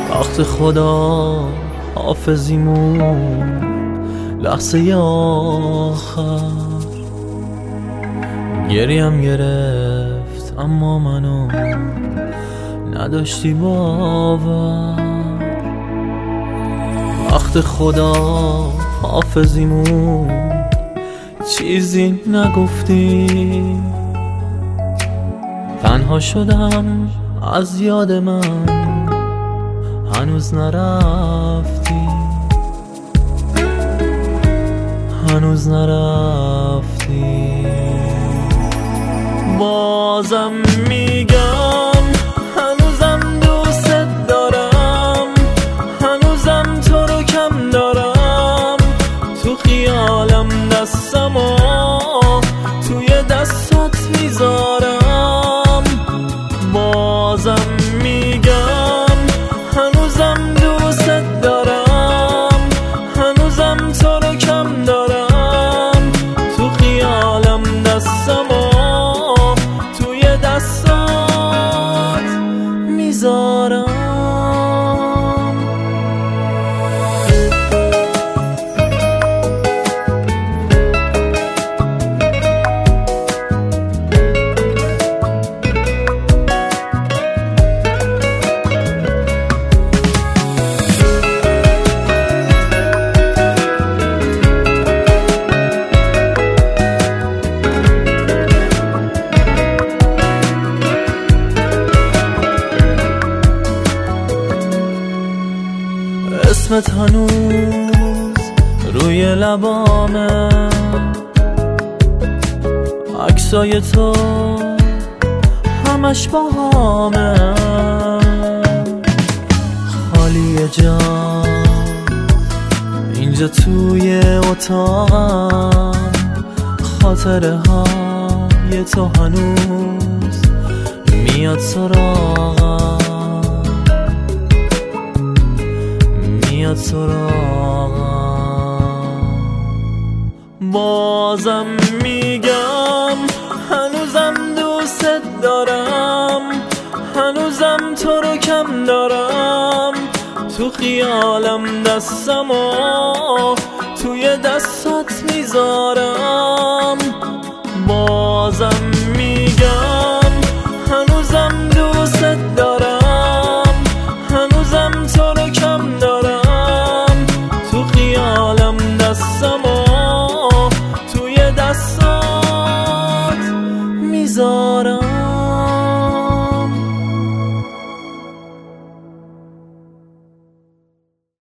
وقت خدا حافظیمون لحظه آخر گریم گرفت اما منو نداشتی باور. وقت خدا حافظیمون چیزی نگفتی، تنها شدم از یاد من هنوز نرفتی، هنوز نرفتی. بازم میگم هنوزم دوست دارم، هنوزم تو رو کم دارم، تو خیالم دستمو توی دستات میذارم. بازم میگم هنوزم دوست دارم، هنوزم تو رو کم دارم، تو خیالم دستمو توی دستات میذارم. اسمت هنوز روی لبامه، عکسای تو همش باهامه، خالیه جان اینجا توی اتاقم، خاطره های تو هنوز میاد سراغم، میاد سراغم. بازم میگم هنوزم دوست دارم، هنوزم تو رو کم دارم، تو خیالم دستمو توی دستات میذارم. بازم میگم هنوزم دوست دارم، هنوزم تو رو کم دارم، تو خیالم دستمو توی دستات میذارم.